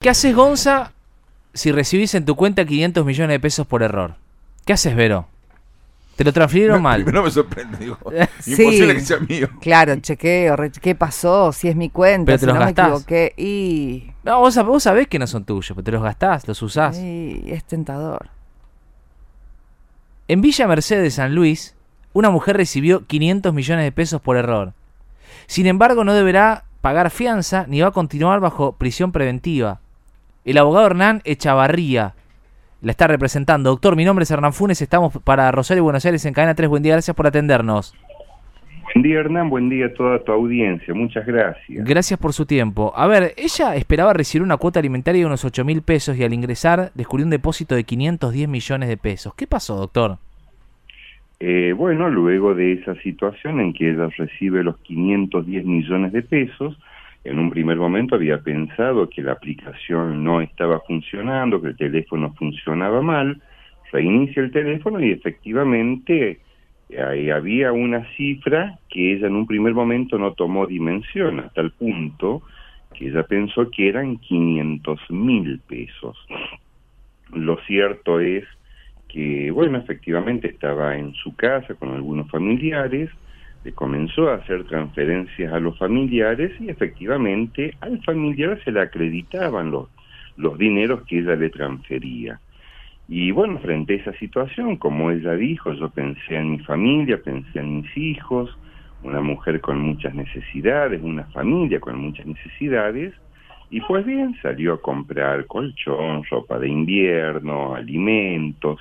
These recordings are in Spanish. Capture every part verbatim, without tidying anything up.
¿Qué haces, Gonza, si recibís en tu cuenta quinientos millones de pesos por error? ¿Qué haces, Vero? Te lo transfirieron Me, mal. Primero me sorprende, digo, Sí, imposible que sea mío. claro, chequeo, re- ¿qué pasó? Si es mi cuenta, Pero te si los no gastás. me equivoqué. Y, No, vos, sab- vos sabés que no son tuyos, pero te los gastás, los usás. y es tentador. En Villa Mercedes de San Luis, una mujer recibió quinientos millones de pesos por error. Sin embargo, no deberá pagar fianza ni va a continuar bajo prisión preventiva. El abogado Hernán Echavarría la está representando. Doctor, mi nombre es Hernán Funes, estamos para Rosario y Buenos Aires en Cadena tres. Buen día, gracias por atendernos. Buen día, Hernán, buen día a toda tu audiencia, muchas gracias. Gracias por su tiempo. A ver, ella esperaba recibir una cuota alimentaria de unos ocho mil pesos y al ingresar descubrió un depósito de quinientos diez millones de pesos. ¿Qué pasó, doctor? Eh, bueno, luego de esa situación en que ella recibe los quinientos diez millones de pesos, en un primer momento había pensado que la aplicación no estaba funcionando, que el teléfono funcionaba mal, reinicia el teléfono y efectivamente ahí había una cifra que ella en un primer momento no tomó dimensión, hasta el punto que ella pensó que eran quinientos mil pesos. Lo cierto es que, bueno, efectivamente estaba en su casa con algunos familiares, le comenzó a hacer transferencias a los familiares y efectivamente al familiar se le acreditaban los, los dineros que ella le transfería. Y bueno, frente a esa situación, como ella dijo, yo pensé en mi familia, pensé en mis hijos, una mujer con muchas necesidades, una familia con muchas necesidades, y pues bien, salió a comprar colchón, ropa de invierno, alimentos.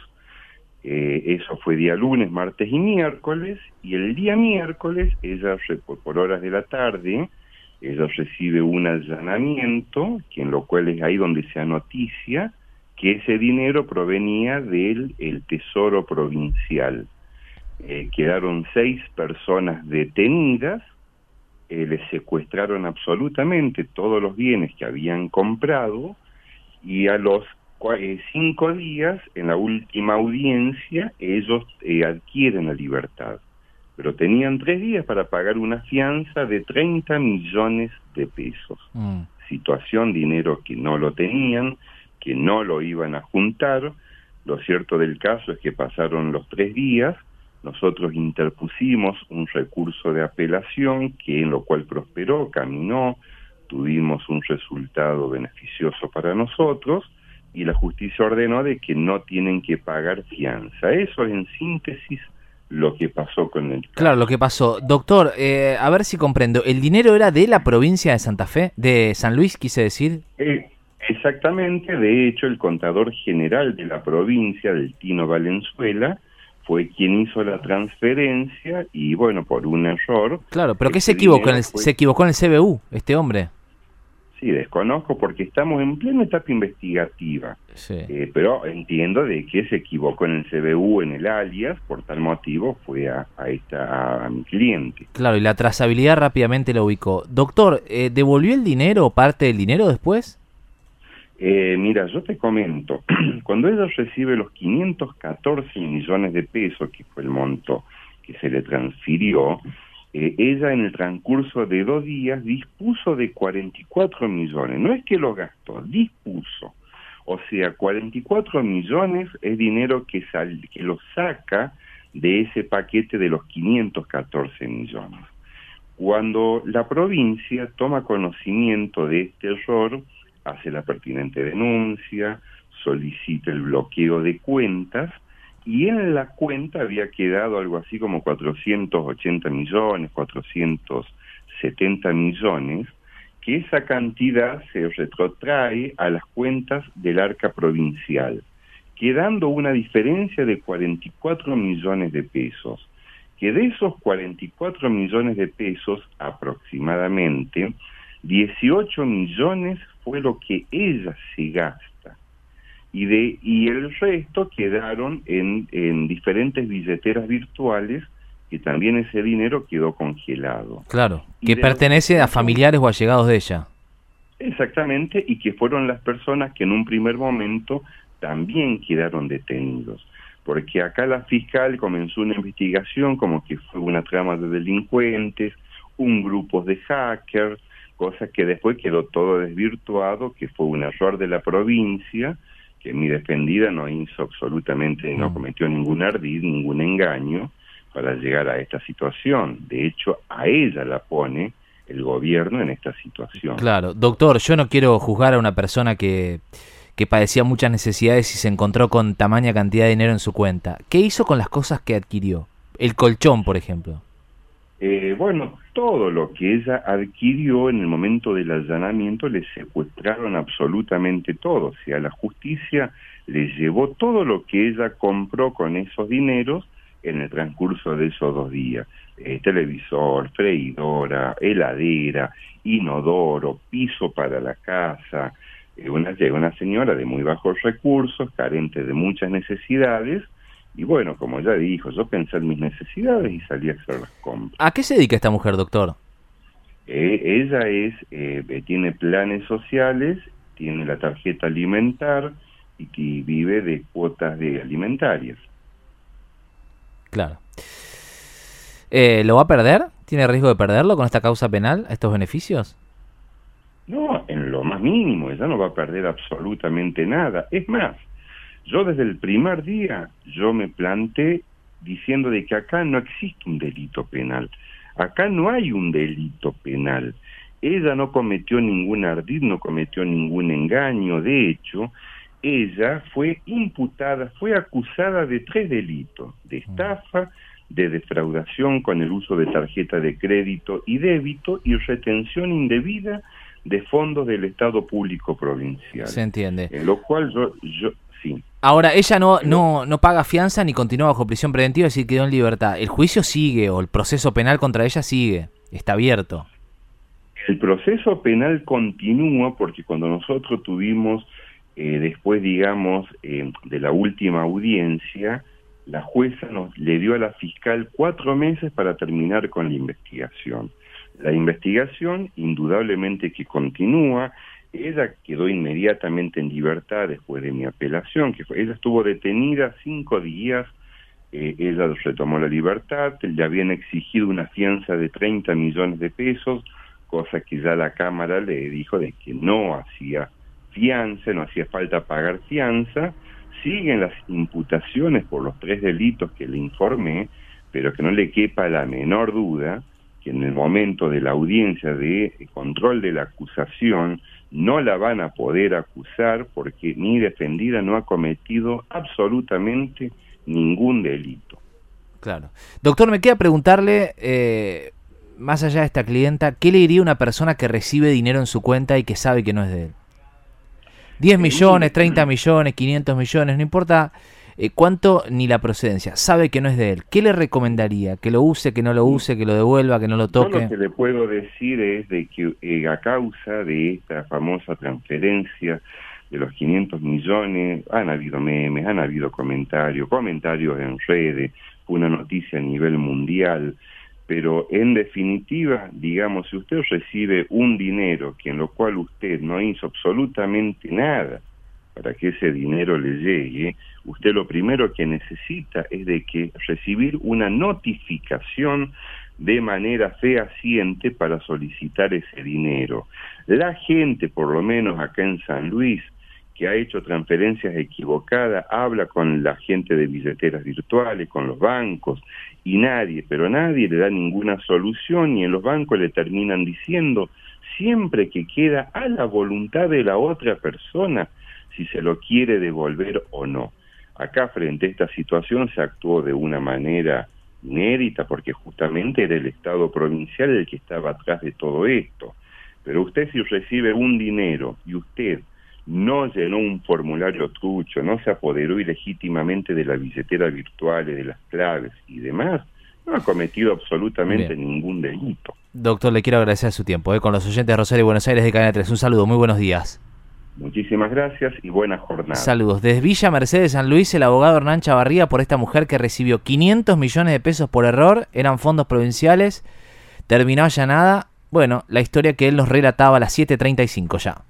Eh, eso fue día lunes, martes y miércoles, y el día miércoles, ella por, por horas de la tarde, ella recibe un allanamiento, que en lo cual es ahí donde se noticia que ese dinero provenía del el Tesoro Provincial. Eh, quedaron seis personas detenidas, eh, les secuestraron absolutamente todos los bienes que habían comprado, y a los cinco días, en la última audiencia, ellos eh, adquieren la libertad. Pero tenían tres días para pagar una fianza de treinta millones de pesos. Mm. Situación, dinero que no lo tenían, que no lo iban a juntar. Lo cierto del caso es que pasaron los tres días, nosotros interpusimos un recurso de apelación, que en lo cual prosperó, caminó, tuvimos un resultado beneficioso para nosotros, y la justicia ordenó de que no tienen que pagar fianza. Eso es en síntesis lo que pasó con el caso. Claro, lo que pasó. Doctor, eh, a ver si comprendo. ¿El dinero era de la provincia de Santa Fe? ¿De San Luis, quise decir? Eh, exactamente. De hecho, el contador general de la provincia, del Tino Valenzuela, fue quien hizo la transferencia y, bueno, por un error... Claro, pero ¿qué se equivocó? En el, fue... ¿Se equivocó en el C B U, este hombre? Sí, desconozco porque estamos en plena etapa investigativa, sí. eh, pero entiendo de que se equivocó en el C B U, en el alias, por tal motivo fue a, a, esta, a, a mi cliente. Claro, y la trazabilidad rápidamente lo ubicó. Doctor, eh, ¿devolvió el dinero o parte del dinero después? Eh, mira, yo te comento, cuando ella recibe los quinientos catorce millones de pesos, que fue el monto que se le transfirió, Eh, ella en el transcurso de dos días dispuso de cuarenta y cuatro millones, no es que lo gastó, dispuso, o sea, cuarenta y cuatro millones es dinero que, sal, que lo saca de ese paquete de los quinientos catorce millones. Cuando la provincia toma conocimiento de este error, hace la pertinente denuncia, solicita el bloqueo de cuentas, y en la cuenta había quedado algo así como cuatrocientos ochenta millones, cuatrocientos setenta millones, que esa cantidad se retrotrae a las cuentas del arca provincial, quedando una diferencia de cuarenta y cuatro millones de pesos, que de esos cuarenta y cuatro millones de pesos aproximadamente, dieciocho millones fue lo que ella se gasta. Y, de, y el resto quedaron en, en diferentes billeteras virtuales, que también ese dinero quedó congelado. Claro, y que pertenece a familiares o allegados de ella. Exactamente, y que fueron las personas que en un primer momento también quedaron detenidos. Porque acá la fiscal comenzó una investigación como que fue una trama de delincuentes, un grupo de hackers, cosa que después quedó todo desvirtuado, que fue un error de la provincia, que mi defendida no hizo absolutamente, no cometió ningún ardid, ningún engaño para llegar a esta situación. De hecho, a ella la pone el gobierno en esta situación. Claro, doctor, yo no quiero juzgar a una persona que, que padecía muchas necesidades y se encontró con tamaña cantidad de dinero en su cuenta. ¿Qué hizo con las cosas que adquirió? El colchón, por ejemplo. Eh, bueno, todo lo que ella adquirió en el momento del allanamiento le secuestraron absolutamente todo. O sea, la justicia le llevó todo lo que ella compró con esos dineros en el transcurso de esos dos días. Eh, televisor, freidora, heladera, inodoro, piso para la casa. Eh, una, una señora de muy bajos recursos, carente de muchas necesidades. Y bueno, como ya dijo, yo pensé en mis necesidades y salí a hacer las compras. ¿A qué se dedica esta mujer, doctor? Eh, ella es eh, tiene planes sociales, tiene la tarjeta alimentar y, y vive de cuotas de alimentarias. Claro. Eh, ¿Lo va a perder? ¿Tiene riesgo de perderlo con esta causa penal, estos beneficios? No, en lo más mínimo, ella no va a perder absolutamente nada. Es más, yo desde el primer día, yo me planté diciendo de que acá no existe un delito penal. Acá no hay un delito penal. Ella no cometió ningún ardid, no cometió ningún engaño. De hecho, ella fue imputada, fue acusada de tres delitos: de estafa, de defraudación con el uso de tarjeta de crédito y débito y retención indebida de fondos del Estado Público Provincial. Se entiende. En lo cual yo... yo sí. Ahora, ella no, no, no paga fianza ni continúa bajo prisión preventiva, es decir, quedó en libertad. ¿El juicio sigue o el proceso penal contra ella sigue? Está abierto. El proceso penal continúa porque cuando nosotros tuvimos, eh, después, digamos, eh, de la última audiencia, la jueza nos le dio a la fiscal cuatro meses para terminar con la investigación. La investigación, indudablemente que continúa. Ella quedó inmediatamente en libertad después de mi apelación, que fue, ella estuvo detenida cinco días, eh, ella retomó la libertad, le habían exigido una fianza de treinta millones de pesos, cosa que ya la Cámara le dijo de que no hacía fianza, no hacía falta pagar fianza. Siguen las imputaciones por los tres delitos que le informé, pero que no le quepa la menor duda que en el momento de la audiencia de control de la acusación no la van a poder acusar porque mi defendida no ha cometido absolutamente ningún delito. Claro. Doctor, me queda preguntarle, eh, más allá de esta clienta, ¿qué le diría a una persona que recibe dinero en su cuenta y que sabe que no es de él? diez millones, treinta millones, quinientos millones, no importa eh, cuánto ni la procedencia, sabe que no es de él. ¿Qué le recomendaría? ¿Que lo use, que no lo use, que lo devuelva, que no lo toque? Yo lo que le puedo decir es de que eh, a causa de esta famosa transferencia de los quinientos millones, han habido memes, han habido comentarios, comentarios en redes, fue una noticia a nivel mundial, pero en definitiva, digamos, si usted recibe un dinero que en lo cual usted no hizo absolutamente nada para que ese dinero le llegue, usted lo primero que necesita es de que recibir una notificación de manera fehaciente para solicitar ese dinero. La gente, por lo menos acá en San Luis, que ha hecho transferencias equivocadas, habla con la gente de billeteras virtuales, con los bancos, y nadie, pero nadie le da ninguna solución, y en los bancos le terminan diciendo, siempre que queda a la voluntad de la otra persona, si se lo quiere devolver o no. Acá, frente a esta situación, se actuó de una manera inédita, porque justamente era el Estado provincial el que estaba atrás de todo esto. Pero usted, si recibe un dinero y usted no llenó un formulario trucho, no se apoderó ilegítimamente de la billetera virtual, de las claves y demás, no ha cometido absolutamente Bien. ningún delito. Doctor, le quiero agradecer su tiempo, ¿eh? Con los oyentes de Rosario y Buenos Aires de Cadena tres. Un saludo, muy buenos días. Muchísimas gracias y buena jornada. Saludos. Desde Villa Mercedes, San Luis, el abogado Hernán Chavarría por esta mujer que recibió quinientos millones de pesos por error, eran fondos provinciales, terminó allanada. Bueno, la historia que él nos relataba a las siete treinta y cinco ya.